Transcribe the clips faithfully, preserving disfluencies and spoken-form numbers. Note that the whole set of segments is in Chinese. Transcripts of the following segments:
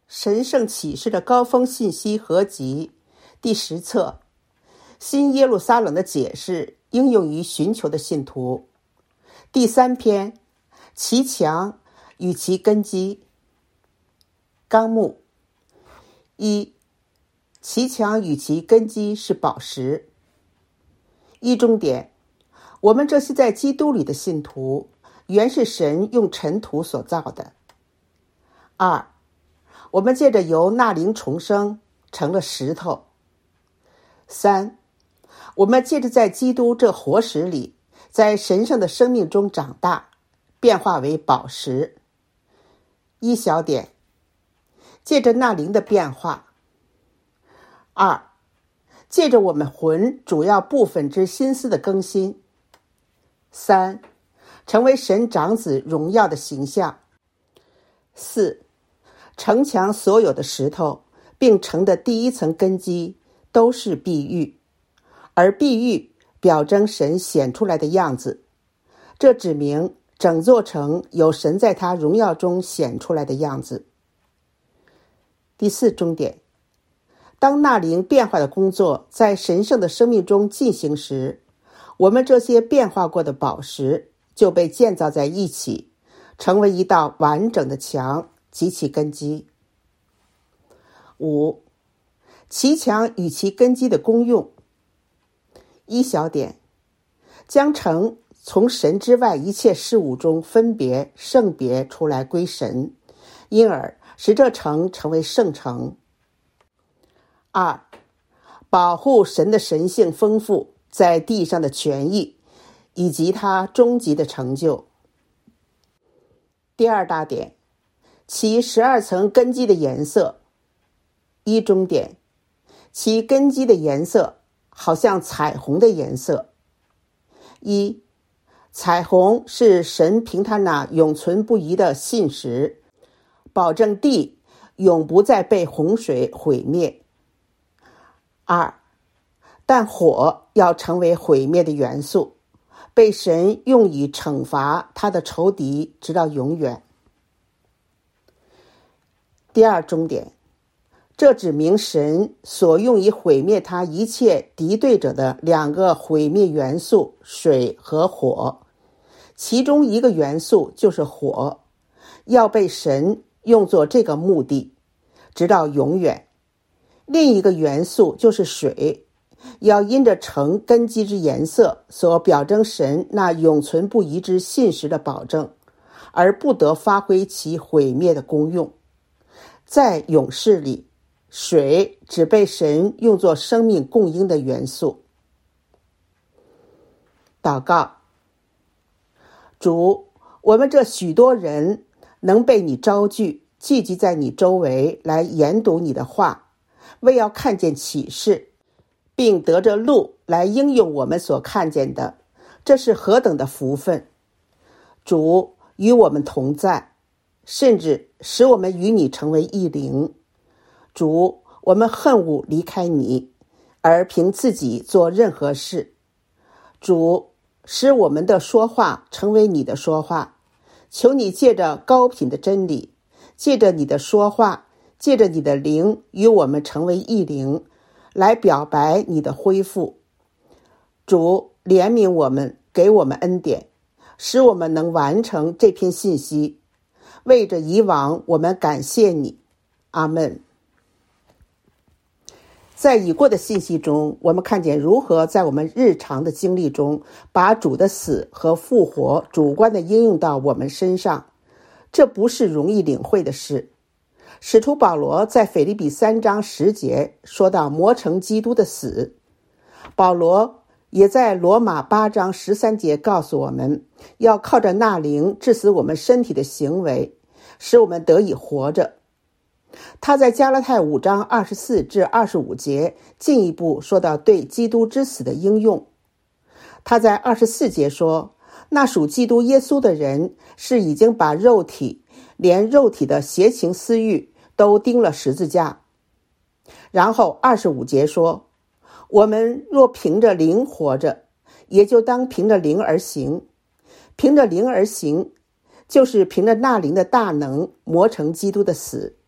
神圣启示的高峰信息合集第十册，新耶路撒冷的解释应用于寻求的信徒。第三篇，其墙与其根基。纲目一，其墙与其根基是宝石。一中点，我们这些在基督里的信徒，原是神用尘土所造的。二，我们借着由纳灵重生成了石头。三，我们借着在基督这活石里，在神圣的生命中长大，变化为宝石。一小点，借着纳灵的变化。二，借着我们魂主要部分之心思的更新。三，成为神长子荣耀的形象。四，城墙所有的石头并成的第一层根基都是碧玉，而碧玉表征神显出来的样子，这指明整座城有神在他荣耀中显出来的样子。第四中点，当纳灵变化的工作在神圣的生命中进行时，我们这些变化过的宝石就被建造在一起，成为一道完整的墙及其根基。五，其墙与其根基的功用。一小点，将城从神之外一切事物中分别圣别出来归神，因而使这城成为圣城。二，保护神的神性丰富在地上的权益，以及他终极的成就。第二大点，其十二层根基的颜色。一中点，其根基的颜色好像彩虹的颜色。一，彩虹是神凭他那永存不移的信实，保证地永不再被洪水毁灭。二，但火要成为毁灭的元素，被神用以惩罚他的仇敌直到永远。第二中点，这指明神所用以毁灭他一切敌对者的两个毁灭元素，水和火。其中一个元素就是火，要被神用作这个目的，直到永远。另一个元素就是水，要因着城根基之颜色所表征神那永存不移之信实的保证，而不得发挥其毁灭的功用。在永世里，水只被神用作生命供应的元素。祷告。主，我们这许多人能被你招聚，聚集在你周围来研读你的话，为要看见启示，并得着路来应用我们所看见的，这是何等的福分！主与我们同在，甚至使我们与你成为一灵。主，我们恨恶离开你，而凭自己做任何事。主，使我们的说话成为你的说话，求你借着高品的真理，借着你的说话，借着你的灵与我们成为一灵，来表白你的恢复。主，怜悯我们，给我们恩典，使我们能完成这篇信息。为着以往，我们感谢你。阿们。在已过的信息中，我们看见如何在我们日常的经历中，把主的死和复活主观的应用到我们身上。这不是容易领会的事。使徒保罗在腓立比三章十节说到磨成基督的死，保罗也在罗马八章十三节告诉我们，要靠着纳灵致死我们身体的行为，使我们得以活着。他在加拉太五章二十四至二十五节进一步说到对基督之死的应用。他在二十四节说，那属基督耶稣的人是已经把肉体连肉体的邪情私欲都钉了十字架。然后二十五节说，我们若凭着灵活着，也就当凭着灵而行。凭着灵而行，就是凭着那灵的大能磨成基督的死，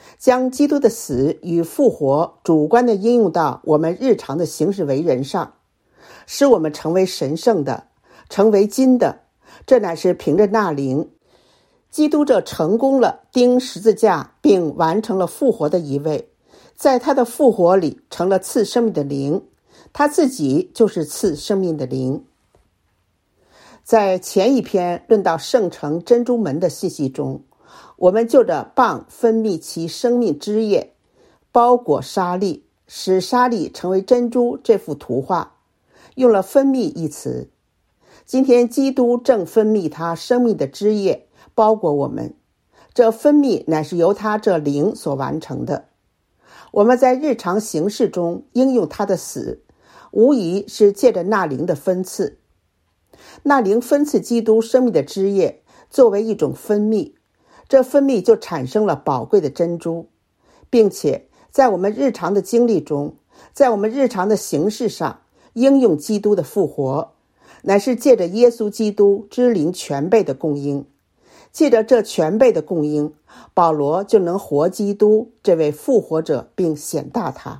将基督的死与复活主观地应用到我们日常的行事为人上，使我们成为神圣的，成为金的。这乃是凭着那灵，基督这成功了钉十字架并完成了复活的一位，在他的复活里成了赐生命的灵，他自己就是赐生命的灵。在前一篇论到圣城珍珠门的信息中，我们就着蚌分泌其生命汁液，包裹沙粒，使沙粒成为珍珠这幅图画，用了分泌一词。今天基督正分泌他生命的汁液，包裹我们，这分泌乃是由他这灵所完成的。我们在日常行事中应用他的死，无疑是借着那灵的分赐。那灵分赐基督生命的汁液作为一种分泌，这分泌就产生了宝贵的珍珠，并且在我们日常的经历中，在我们日常的行事上应用基督的复活，乃是借着耶稣基督之灵全备的供应。借着这全备的供应，保罗就能活基督这位复活者，并显大他。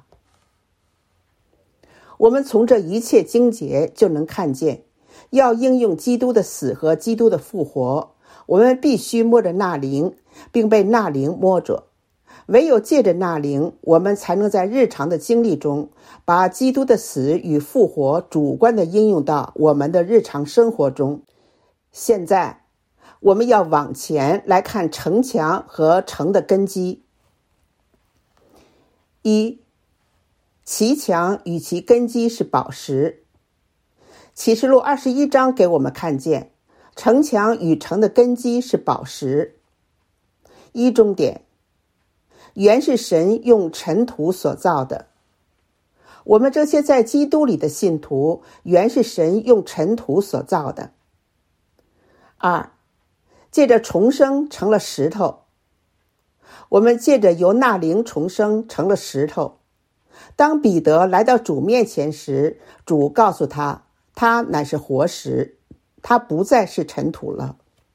我们从这一切经节就能看见，要应用基督的死和基督的复活，我们必须摸着那灵，并被那灵摸着。唯有借着那灵，我们才能在日常的经历中把基督的死与复活主观地应用到我们的日常生活中。现在我们要往前来看城墙和城的根基。一，其墙与其根基是宝石。启示录二十一章给我们看见，城墙与城的根基是宝石。一中点，原是神用尘土所造的。我们这些在基督里的信徒，原是神用尘土所造的。二，借着重生成了石头。我们借着由那灵重生成了石头。当彼得来到主面前时，主告诉他，他乃是活石，他不再是尘土了。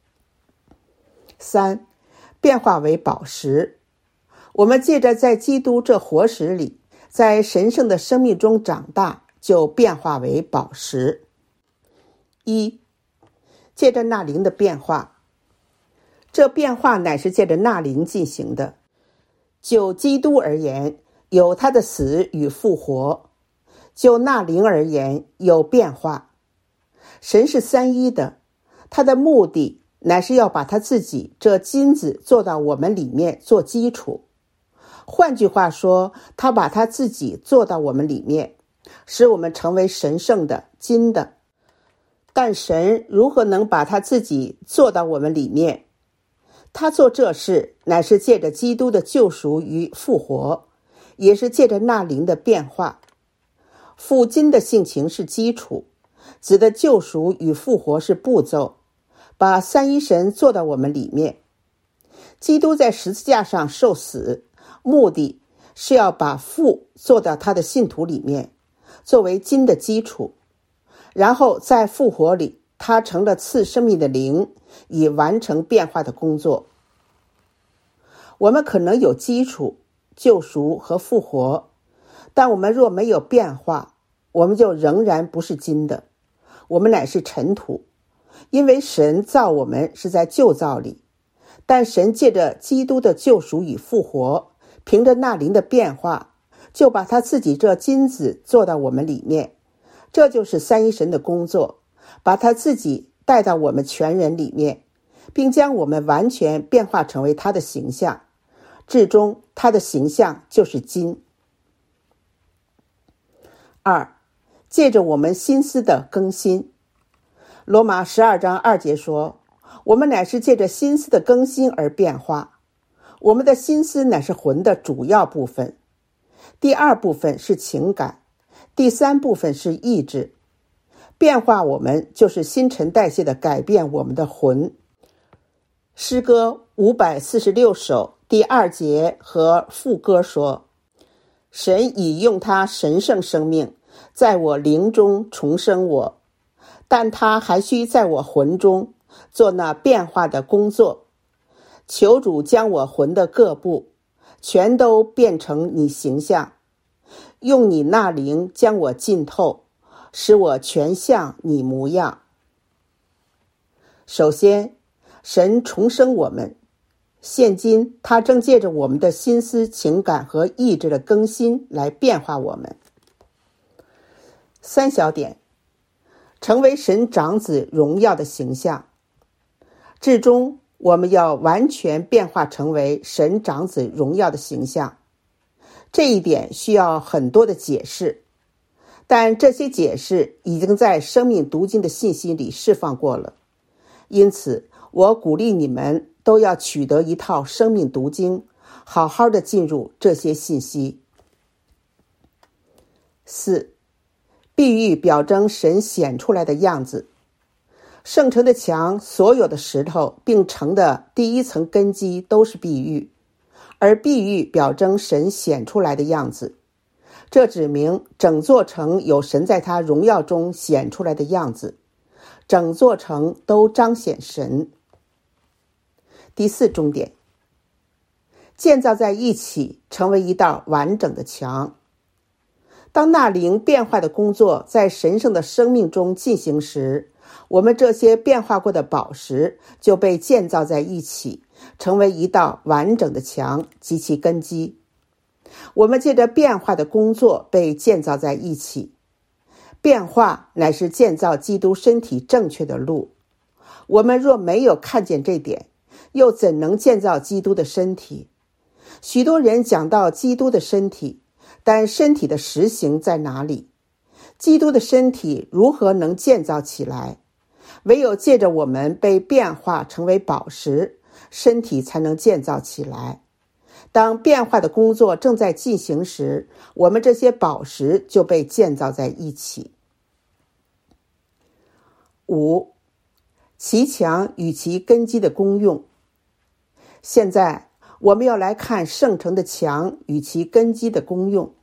三，变化为宝石。我们借着在基督这活石里，在神圣的生命中长大，就变化为宝石。一，借着那灵的变化。这变化乃是借着那灵进行的。就基督而言，有他的死与复活；就那灵而言，有变化。神是三一的，他的目的乃是要把他自己这金子做到我们里面做基础。换句话说，他把他自己做到我们里面，使我们成为神圣的金的。但神如何能把他自己做到我们里面？他做这事乃是借着基督的救赎与复活，也是借着那灵的变化。复金的性情是基础，子的救赎与复活是步骤，把三一神做到我们里面。基督在十字架上受死，目的是要把父做到他的信徒里面，作为金的基础。然后在复活里，他成了赐生命的灵，以完成变化的工作。我们可能有基础、救赎和复活，但我们若没有变化，我们就仍然不是金的，我们乃是尘土。因为神造我们是在旧造里，但神借着基督的救赎与复活，凭着那灵的变化，就把他自己这金子做到我们里面。这就是三一神的工作，把他自己带到我们全人里面，并将我们完全变化成为他的形象。至终他的形象就是金。二，借着我们心思的更新。罗马十二章二节说，我们乃是借着心思的更新而变化。我们的心思乃是魂的主要部分，第二部分是情感，第三部分是意志。变化我们就是新陈代谢的改变我们的魂。诗歌五百四十六首第二节和副歌说，神已用他神圣生命在我灵中重生我，但他还需在我魂中做那变化的工作。求主将我魂的各部， 全都变成你形象，用你那灵将我浸透，使我全像你模样。首先，神重生我们，现今他正借着我们的心思、情感和意志的更新来变化我们。三小点，成为神长子荣耀的形象。至终我们要完全变化成为神长子荣耀的形象，这一点需要很多的解释，但这些解释已经在生命读经的信息里释放过了。因此我鼓励你们都要取得一套生命读经，好好的进入这些信息。四，比喻表征神显出来的样子。圣城的墙所有的石头并城的第一层根基都是比喻，而比喻表征神显出来的样子，这指明整座城有神在他荣耀中显出来的样子，整座城都彰显神。第四重点，建造在一起成为一道完整的墙。当那灵变化的工作在神圣的生命中进行时，我们这些变化过的宝石就被建造在一起，成为一道完整的墙及其根基。我们借着变化的工作被建造在一起。变化乃是建造基督身体正确的路。我们若没有看见这点，又怎能建造基督的身体？许多人讲到基督的身体，但身体的实行在哪里？基督的身体如何能建造起来？唯有借着我们被变化成为宝石，身体才能建造起来。当变化的工作正在进行时，我们这些宝石就被建造在一起。五，其墙与其根基的功用。现在我们要来看圣城的墙与其根基的功用。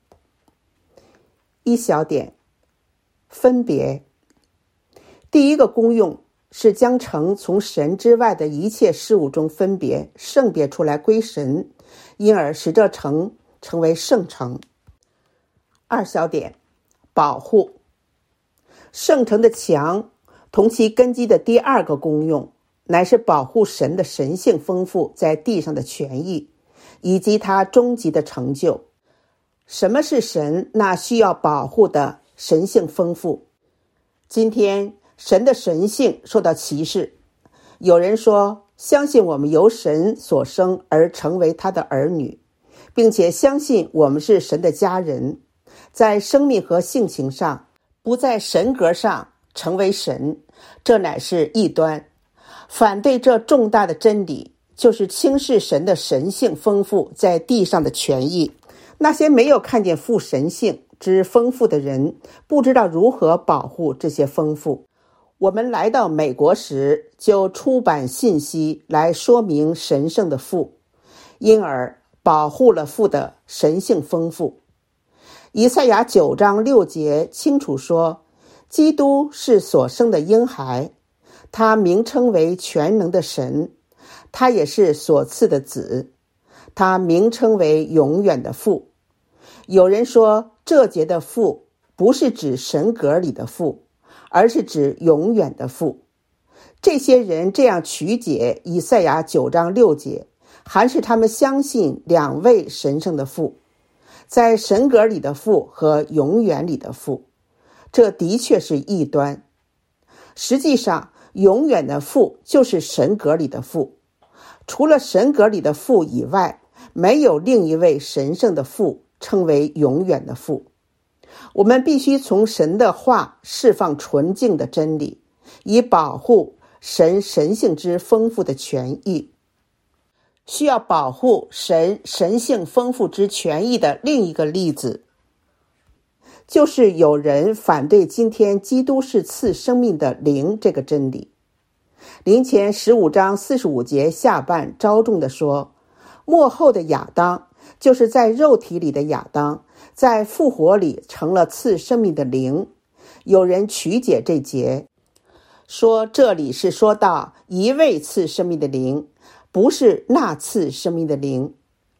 一小点，分别。第一个功用是将城从神之外的一切事物中分别圣别出来归神，因而使这城成为圣城。二小点，保护。圣城的墙同其根基的第二个功用乃是保护神的神性丰富在地上的权益，以及他终极的成就。什么是神那需要保护的神性丰富？今天神的神性受到歧视。有人说，相信我们由神所生而成为他的儿女，并且相信我们是神的家人，在生命和性情上，不在神格上成为神，这乃是异端。反对这重大的真理，就是轻视神的神性丰富在地上的权益。那些没有看见父神性之丰富的人，不知道如何保护这些丰富。我们来到美国时，就出版信息来说明神圣的父，因而保护了父的神性丰富。以赛亚九章六节清楚说，基督是所生的婴孩，他名称为全能的神，他也是所赐的子，他名称为永远的父。有人说，这节的父不是指神格里的父，而是指永远的父。这些人这样曲解以赛亚九章六节，还是他们相信两位神圣的父，在神格里的父和永远里的父。这的确是异端。实际上，永远的父就是神格里的父，除了神格里的父以外，没有另一位神圣的父称为永远的父。我们必须从神的话释放纯净的真理，以保护神神性之丰富的权益。需要保护神神性丰富之权益的另一个例子，就是有人反对今天基督是赐生命的灵这个真理。林前十五章四十五节下半昭重地说，末后的亚当，就是在肉体里的亚当，在复活里成了赐生命的灵。有人曲解这节，说这里是说到一位赐生命的灵，不是那赐生命的灵。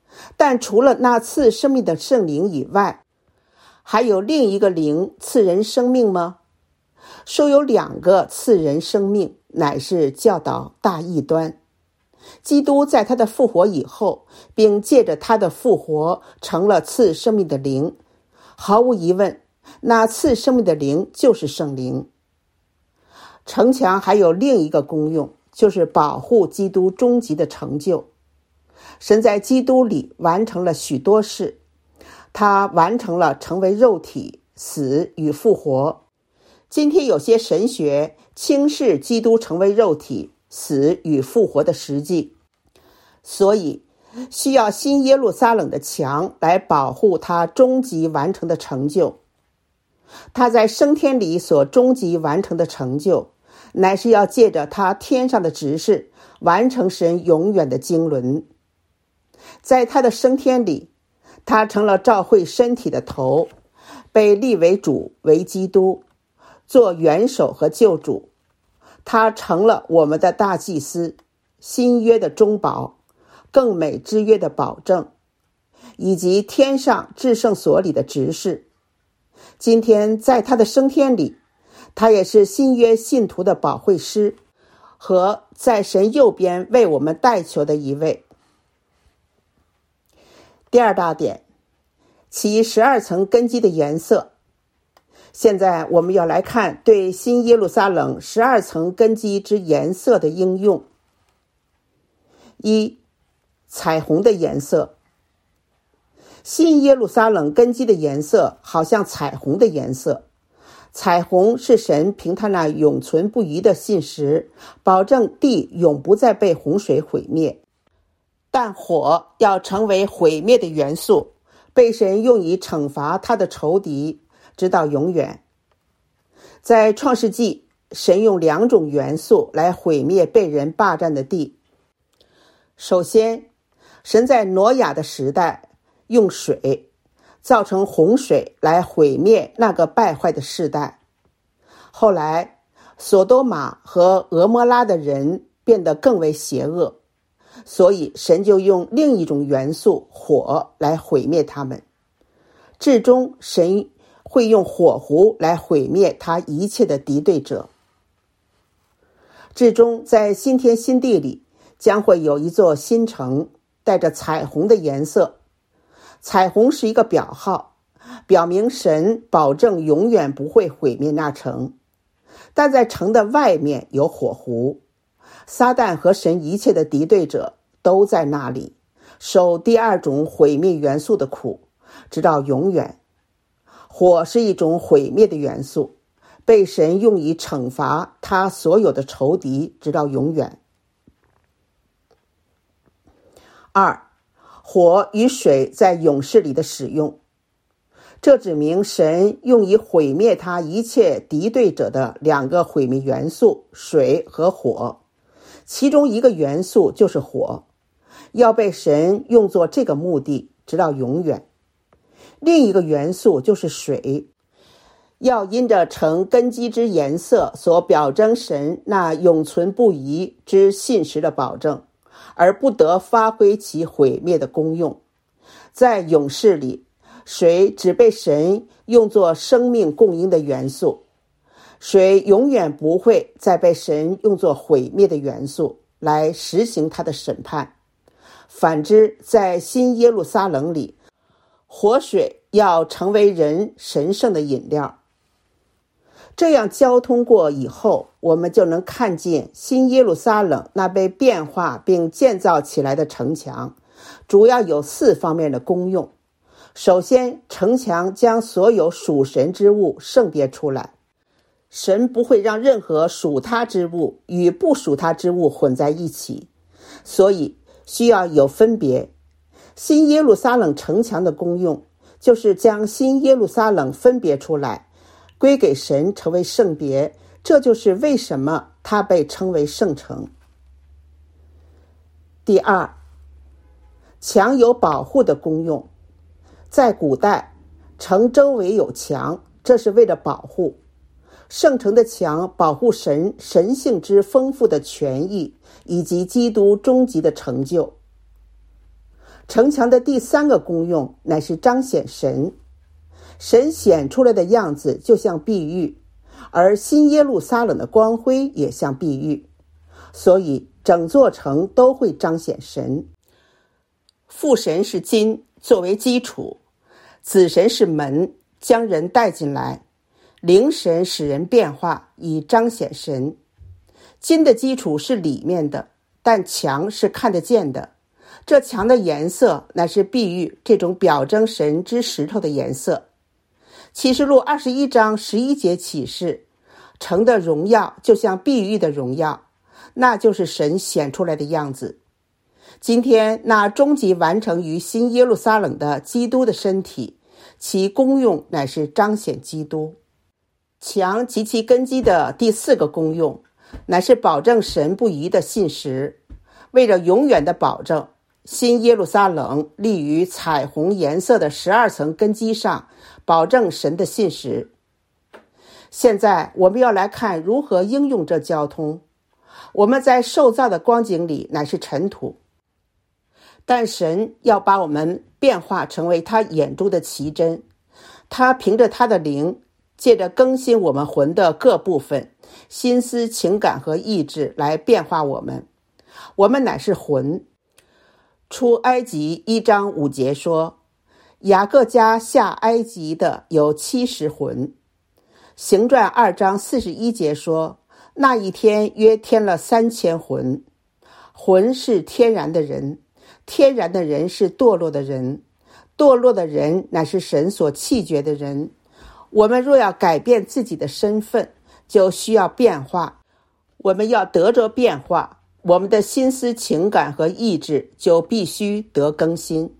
但除了那赐生命的圣灵以外，还有另一个灵赐人生命吗？说有两个赐人生命，乃是教导大异端。基督在他的复活以后，并借着他的复活成了赐生命的灵，毫无疑问，那赐生命的灵就是圣灵。城墙还有另一个功用，就是保护基督终极的成就。神在基督里完成了许多事，他完成了成为肉体、死与复活。今天有些神学轻视基督成为肉体、死与复活的实际，所以需要新耶路撒冷的墙来保护他终极完成的成就。他在升天里所终极完成的成就，乃是要借着他天上的执事完成神永远的经纶。在他的升天里，他成了教会身体的头，被立为主，为基督，做元首和救主。他成了我们的大祭司，新约的中保，更美之约的保证，以及天上至圣所里的执事。今天在他的升天里，他也是新约信徒的保惠师，和在神右边为我们代求的一位。第二大点，其十二层根基的颜色。现在我们要来看对新耶路撒冷十二层根基之颜色的应用。一、彩虹的颜色。新耶路撒冷根基的颜色好像彩虹的颜色。彩虹是神凭他那永存不渝的信实，保证地永不再被洪水毁灭。但火要成为毁灭的元素，被神用以惩罚他的仇敌，直到永远。在创世纪，神用两种元素来毁灭被人霸占的地。首先，神在挪亚的时代用水造成洪水来毁灭那个败坏的世代。后来，索多玛和俄摩拉的人变得更为邪恶，所以神就用另一种元素火来毁灭他们。至终，神会用火湖来毁灭他一切的敌对者。至终，在新天新地里将会有一座新城，带着彩虹的颜色。彩虹是一个表号，表明神保证永远不会毁灭那城。但在城的外面有火湖，撒旦和神一切的敌对者都在那里，受第二种毁灭元素的苦，直到永远。火是一种毁灭的元素，被神用以惩罚他所有的仇敌，直到永远。二、火与水在勇士里的使用。这指明神用以毁灭他一切敌对者的两个毁灭元素，水和火。其中一个元素就是火，要被神用作这个目的，直到永远。另一个元素就是水，要因着成根基之颜色所表征神那永存不移之信实的保证，而不得发挥其毁灭的功用。在勇士里，水只被神用作生命供应的元素，水永远不会再被神用作毁灭的元素来实行他的审判。反之，在新耶路撒冷里，活水要成为人神圣的饮料。这样交通过以后，我们就能看见新耶路撒冷那被变化并建造起来的城墙，主要有四方面的功用。首先，城墙将所有属神之物圣别出来，神不会让任何属他之物与不属他之物混在一起，所以需要有分别。新耶路撒冷城墙的功用，就是将新耶路撒冷分别出来，归给神成为圣别，这就是为什么它被称为圣城。第二，墙有保护的功用。在古代，城周围有墙，这是为了保护。圣城的墙保护神神性之丰富的权益，以及基督终极的成就。 城墙的第三个功用乃是彰显神，神显出来的样子就像碧玉，而新耶路撒冷的光辉也像碧玉，所以整座城都会彰显神。父神是金作为基础，子神是门将人带进来，灵神使人变化以彰显神。金的基础是里面的，但墙是看得见的，这墙的颜色乃是碧玉这种表征神之石头的颜色。启示录二十一章十一节启示，城的荣耀就像碧玉的荣耀，那就是神显出来的样子。今天那终极完成于新耶路撒冷的基督的身体，其功用乃是彰显基督。墙及其根基的第四个功用乃是保证神不移的信实。为了永远的保证，新耶路撒冷立于彩虹颜色的十二层根基上，保证神的信实。现在我们要来看如何应用这交通。我们在受造的光景里乃是尘土，但神要把我们变化成为他眼中的奇珍。他凭着他的灵，借着更新我们魂的各部分，心思情感和意志来变化我们。我们乃是魂。出埃及一章五节说，雅各家下埃及的有七十魂。行传二章四十一节说，那一天约添了三千魂。魂是天然的人，天然的人是堕落的人，堕落的人乃是神所弃绝的人。我们若要改变自己的身份，就需要变化。我们要得着变化，我们的心思情感和意志就必须得更新。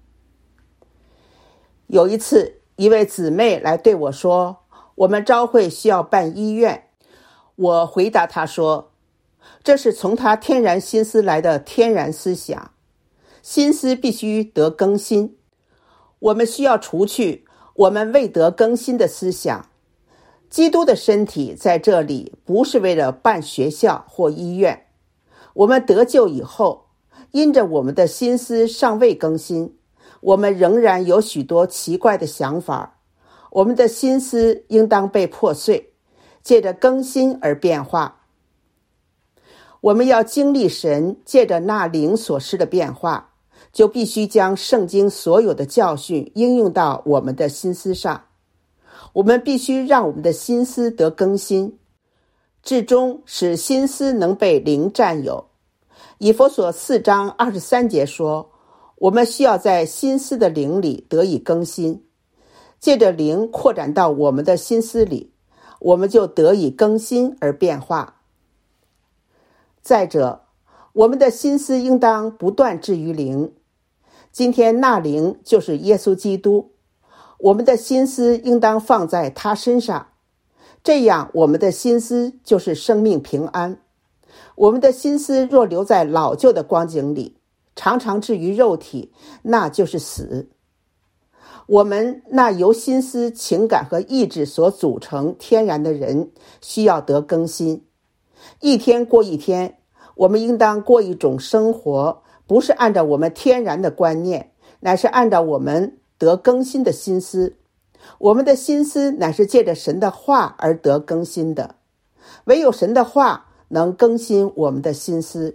有一次，一位姊妹来对我说，我们召会需要办医院。我回答她说，这是从她天然心思来的天然思想，心思必须得更新。我们需要除去我们未得更新的思想。基督的身体在这里不是为了办学校或医院。我们得救以后，因着我们的心思尚未更新，我们仍然有许多奇怪的想法。我们的心思应当被破碎，借着更新而变化。我们要经历神借着那灵所施的变化，就必须将圣经所有的教训应用到我们的心思上。我们必须让我们的心思得更新，至终使心思能被灵占有。以弗所四章二十三节说，我们需要在心思的灵里得以更新，借着灵扩展到我们的心思里，我们就得以更新而变化。再者，我们的心思应当不断置于灵。今天那灵就是耶稣基督，我们的心思应当放在他身上，这样我们的心思就是生命平安。我们的心思若留在老旧的光景里，常常置于肉体，那就是死。我们那由心思情感和意志所组成天然的人需要得更新。一天过一天，我们应当过一种生活，不是按照我们天然的观念，乃是按照我们得更新的心思。我们的心思乃是借着神的话而得更新的，唯有神的话能更新我们的心思。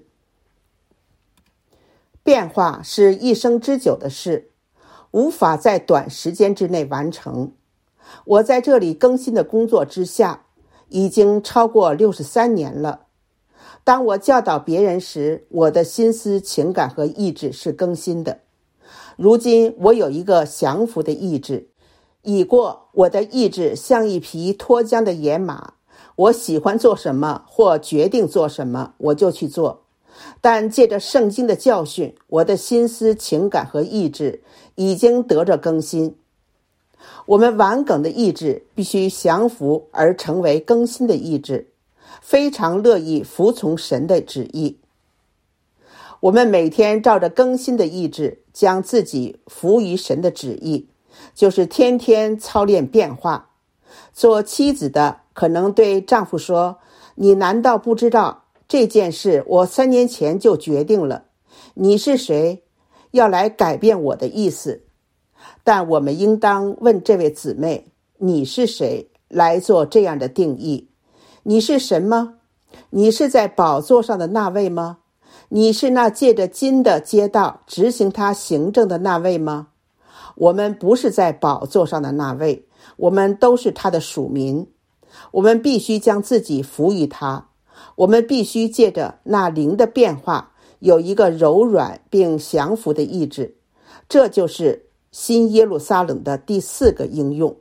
变化是一生之久的事，无法在短时间之内完成。我在这里更新的工作之下，已经超过六十三年了。当我教导别人时，我的心思情感和意志是更新的。如今我有一个降服的意志，已过我的意志像一匹脱缰的野马，我喜欢做什么或决定做什么，我就去做。但借着圣经的教训，我的心思情感和意志已经得着更新。我们顽梗的意志必须降服而成为更新的意志，非常乐意服从神的旨意。我们每天照着更新的意志，将自己服于神的旨意，就是天天操练变化。做妻子的可能对丈夫说，你难道不知道这件事我三年前就决定了？你是谁？ 要来改变我的意思。但我们应当问这位姊妹，你是谁，来做这样的定义？你是神吗？你是在宝座上的那位吗？你是那借着金的街道执行他行政的那位吗？我们不是在宝座上的那位，我们都是他的属民。我们必须将自己服于他，我们必须借着那灵的变化，有一个柔软并降服的意志。这就是新耶路撒冷的第四个应用。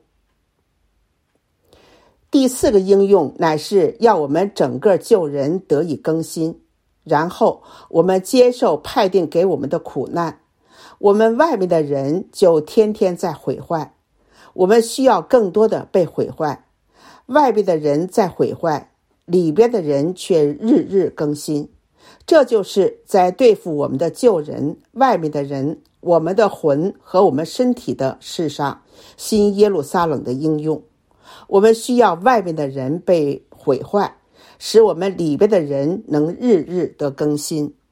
第四个应用乃是要我们整个救人得以更新，然后我们接受派定给我们的苦难。我们外面的人就天天在毁坏，我们需要更多的被毁坏。外边的人在毁坏，里边的人却日日更新。这就是在对付我们的旧人、外面的人、我们的魂和我们身体的事上，新耶路撒冷的应用。我们需要外面的人被毁坏，使我们里边的人能日日得更新。